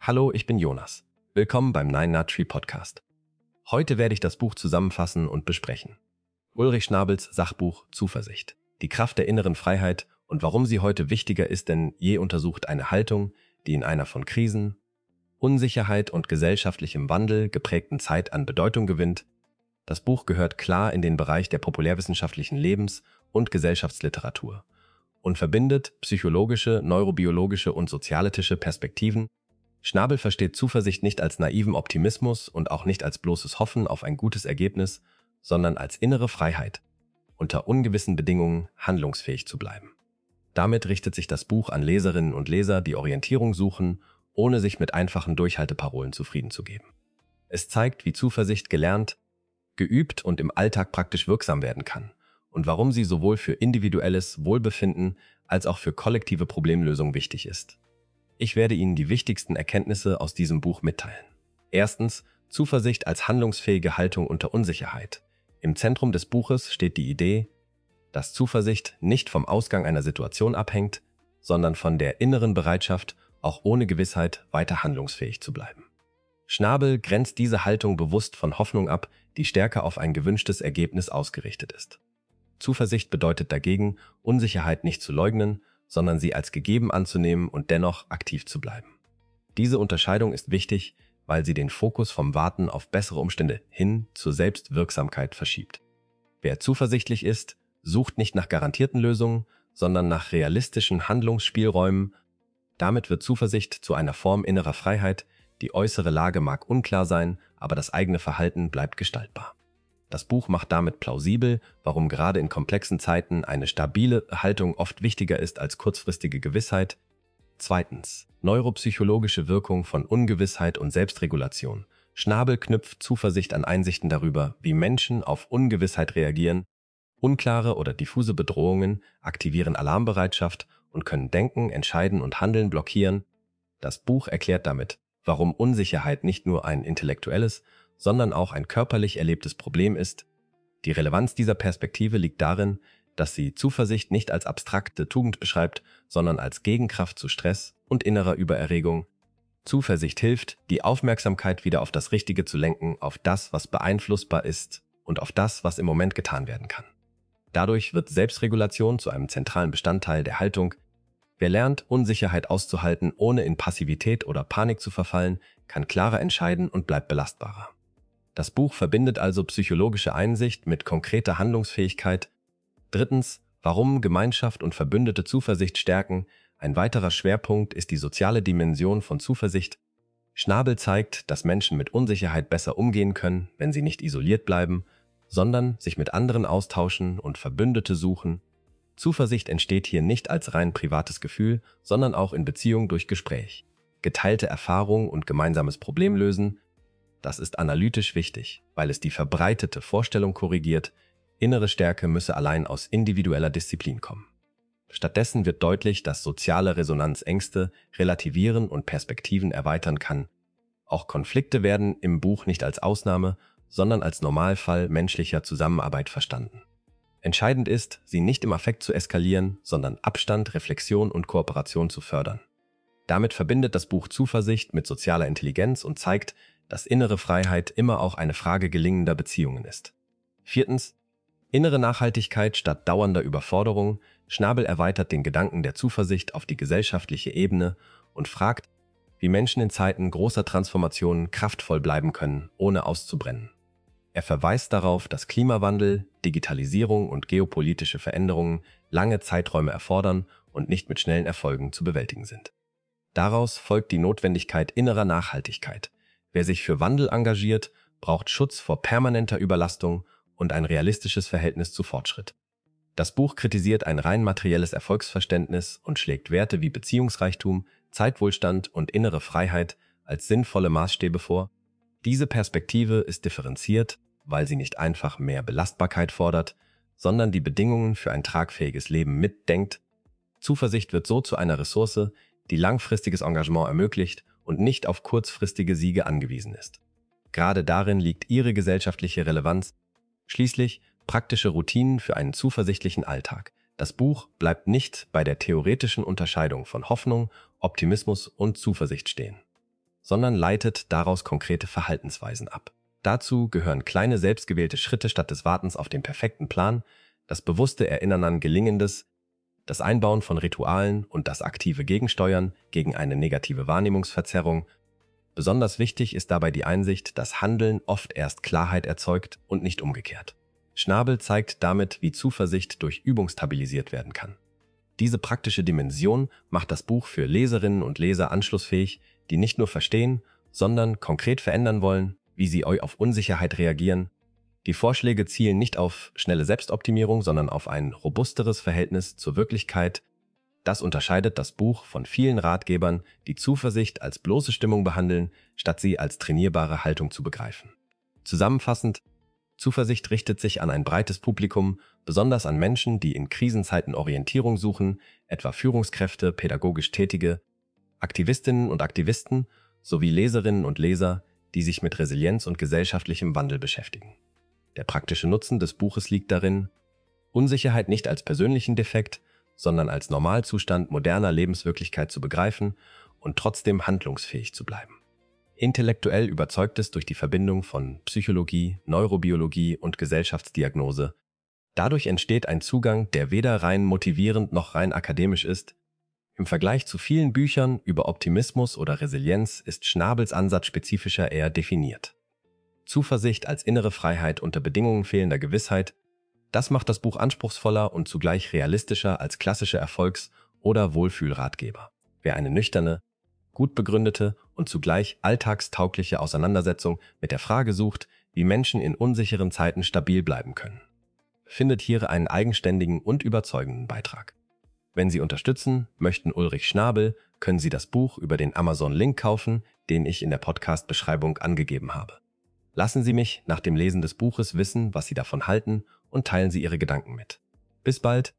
Hallo, ich bin Jonas. Willkommen beim Nine Nut Tree Podcast. Heute werde ich das Buch zusammenfassen und besprechen. Ulrich Schnabels Sachbuch Zuversicht. Die Kraft der inneren Freiheit und warum sie heute wichtiger ist denn je untersucht eine Haltung, die in einer von Krisen, Unsicherheit und gesellschaftlichem Wandel geprägten Zeit an Bedeutung gewinnt. Das Buch gehört klar in den Bereich der populärwissenschaftlichen Lebens- und Gesellschaftsliteratur und verbindet psychologische, neurobiologische und sozialethische Perspektiven. Schnabel versteht Zuversicht nicht als naiven Optimismus und auch nicht als bloßes Hoffen auf ein gutes Ergebnis, sondern als innere Freiheit, unter ungewissen Bedingungen handlungsfähig zu bleiben. Damit richtet sich das Buch an Leserinnen und Leser, die Orientierung suchen, ohne sich mit einfachen Durchhalteparolen zufrieden zu geben. Es zeigt, wie Zuversicht gelernt, geübt und im Alltag praktisch wirksam werden kann und warum sie sowohl für individuelles Wohlbefinden als auch für kollektive Problemlösung wichtig ist. Ich werde Ihnen die wichtigsten Erkenntnisse aus diesem Buch mitteilen. Erstens, Zuversicht als handlungsfähige Haltung unter Unsicherheit. Im Zentrum des Buches steht die Idee, dass Zuversicht nicht vom Ausgang einer Situation abhängt, sondern von der inneren Bereitschaft, auch ohne Gewissheit weiter handlungsfähig zu bleiben. Schnabel grenzt diese Haltung bewusst von Hoffnung ab, die stärker auf ein gewünschtes Ergebnis ausgerichtet ist. Zuversicht bedeutet dagegen, Unsicherheit nicht zu leugnen, sondern sie als gegeben anzunehmen und dennoch aktiv zu bleiben. Diese Unterscheidung ist wichtig, weil sie den Fokus vom Warten auf bessere Umstände hin zur Selbstwirksamkeit verschiebt. Wer zuversichtlich ist, sucht nicht nach garantierten Lösungen, sondern nach realistischen Handlungsspielräumen. Damit wird Zuversicht zu einer Form innerer Freiheit. Die äußere Lage mag unklar sein, aber das eigene Verhalten bleibt gestaltbar. Das Buch macht damit plausibel, warum gerade in komplexen Zeiten eine stabile Haltung oft wichtiger ist als kurzfristige Gewissheit. Zweitens, neuropsychologische Wirkung von Ungewissheit und Selbstregulation. Schnabel knüpft Zuversicht an Einsichten darüber, wie Menschen auf Ungewissheit reagieren. Unklare oder diffuse Bedrohungen aktivieren Alarmbereitschaft und können Denken, Entscheiden und Handeln blockieren. Das Buch erklärt damit, warum Unsicherheit nicht nur ein intellektuelles, sondern auch ein körperlich erlebtes Problem ist. Die Relevanz dieser Perspektive liegt darin, dass sie Zuversicht nicht als abstrakte Tugend beschreibt, sondern als Gegenkraft zu Stress und innerer Übererregung. Zuversicht hilft, die Aufmerksamkeit wieder auf das Richtige zu lenken, auf das, was beeinflussbar ist und auf das, was im Moment getan werden kann. Dadurch wird Selbstregulation zu einem zentralen Bestandteil der Haltung. Wer lernt, Unsicherheit auszuhalten, ohne in Passivität oder Panik zu verfallen, kann klarer entscheiden und bleibt belastbarer. Das Buch verbindet also psychologische Einsicht mit konkreter Handlungsfähigkeit. Drittens, warum Gemeinschaft und verbündete Zuversicht stärken. Ein weiterer Schwerpunkt ist die soziale Dimension von Zuversicht. Schnabel zeigt, dass Menschen mit Unsicherheit besser umgehen können, wenn sie nicht isoliert bleiben, sondern sich mit anderen austauschen und Verbündete suchen. Zuversicht entsteht hier nicht als rein privates Gefühl, sondern auch in Beziehung durch Gespräch, geteilte Erfahrung und gemeinsames Problemlösen. Das ist analytisch wichtig, weil es die verbreitete Vorstellung korrigiert, innere Stärke müsse allein aus individueller Disziplin kommen. Stattdessen wird deutlich, dass soziale Resonanz Ängste relativieren und Perspektiven erweitern kann. Auch Konflikte werden im Buch nicht als Ausnahme, sondern als Normalfall menschlicher Zusammenarbeit verstanden. Entscheidend ist, sie nicht im Affekt zu eskalieren, sondern Abstand, Reflexion und Kooperation zu fördern. Damit verbindet das Buch Zuversicht mit sozialer Intelligenz und zeigt, dass innere Freiheit immer auch eine Frage gelingender Beziehungen ist. Viertens, innere Nachhaltigkeit statt dauernder Überforderung. Schnabel erweitert den Gedanken der Zuversicht auf die gesellschaftliche Ebene und fragt, wie Menschen in Zeiten großer Transformationen kraftvoll bleiben können, ohne auszubrennen. Er verweist darauf, dass Klimawandel, Digitalisierung und geopolitische Veränderungen lange Zeiträume erfordern und nicht mit schnellen Erfolgen zu bewältigen sind. Daraus folgt die Notwendigkeit innerer Nachhaltigkeit. Wer sich für Wandel engagiert, braucht Schutz vor permanenter Überlastung und ein realistisches Verhältnis zu Fortschritt. Das Buch kritisiert ein rein materielles Erfolgsverständnis und schlägt Werte wie Beziehungsreichtum, Zeitwohlstand und innere Freiheit als sinnvolle Maßstäbe vor. Diese Perspektive ist differenziert, weil sie nicht einfach mehr Belastbarkeit fordert, sondern die Bedingungen für ein tragfähiges Leben mitdenkt. Zuversicht wird so zu einer Ressource, die langfristiges Engagement ermöglicht und nicht auf kurzfristige Siege angewiesen ist. Gerade darin liegt ihre gesellschaftliche Relevanz. Schließlich praktische Routinen für einen zuversichtlichen Alltag. Das Buch bleibt nicht bei der theoretischen Unterscheidung von Hoffnung, Optimismus und Zuversicht stehen, sondern leitet daraus konkrete Verhaltensweisen ab. Dazu gehören kleine selbstgewählte Schritte statt des Wartens auf den perfekten Plan, das bewusste Erinnern an Gelingendes, das Einbauen von Ritualen und das aktive Gegensteuern gegen eine negative Wahrnehmungsverzerrung. Besonders wichtig ist dabei die Einsicht, dass Handeln oft erst Klarheit erzeugt und nicht umgekehrt. Schnabel zeigt damit, wie Zuversicht durch Übung stabilisiert werden kann. Diese praktische Dimension macht das Buch für Leserinnen und Leser anschlussfähig, die nicht nur verstehen, sondern konkret verändern wollen, wie sie auf Unsicherheit reagieren. Die Vorschläge zielen nicht auf schnelle Selbstoptimierung, sondern auf ein robusteres Verhältnis zur Wirklichkeit. Das unterscheidet das Buch von vielen Ratgebern, die Zuversicht als bloße Stimmung behandeln, statt sie als trainierbare Haltung zu begreifen. Zusammenfassend: Zuversicht richtet sich an ein breites Publikum, besonders an Menschen, die in Krisenzeiten Orientierung suchen, etwa Führungskräfte, pädagogisch Tätige, Aktivistinnen und Aktivisten sowie Leserinnen und Leser, die sich mit Resilienz und gesellschaftlichem Wandel beschäftigen. Der praktische Nutzen des Buches liegt darin, Unsicherheit nicht als persönlichen Defekt, sondern als Normalzustand moderner Lebenswirklichkeit zu begreifen und trotzdem handlungsfähig zu bleiben. Intellektuell überzeugt es durch die Verbindung von Psychologie, Neurobiologie und Gesellschaftsdiagnose. Dadurch entsteht ein Zugang, der weder rein motivierend noch rein akademisch ist. Im Vergleich zu vielen Büchern über Optimismus oder Resilienz ist Schnabels Ansatz spezifischer eher definiert. Zuversicht als innere Freiheit unter Bedingungen fehlender Gewissheit, das macht das Buch anspruchsvoller und zugleich realistischer als klassische Erfolgs- oder Wohlfühlratgeber. Wer eine nüchterne, gut begründete und zugleich alltagstaugliche Auseinandersetzung mit der Frage sucht, wie Menschen in unsicheren Zeiten stabil bleiben können, findet hier einen eigenständigen und überzeugenden Beitrag. Wenn Sie unterstützen möchten Ulrich Schnabel, können Sie das Buch über den Amazon-Link kaufen, den ich in der Podcast-Beschreibung angegeben habe. Lassen Sie mich nach dem Lesen des Buches wissen, was Sie davon halten, und teilen Sie Ihre Gedanken mit. Bis bald!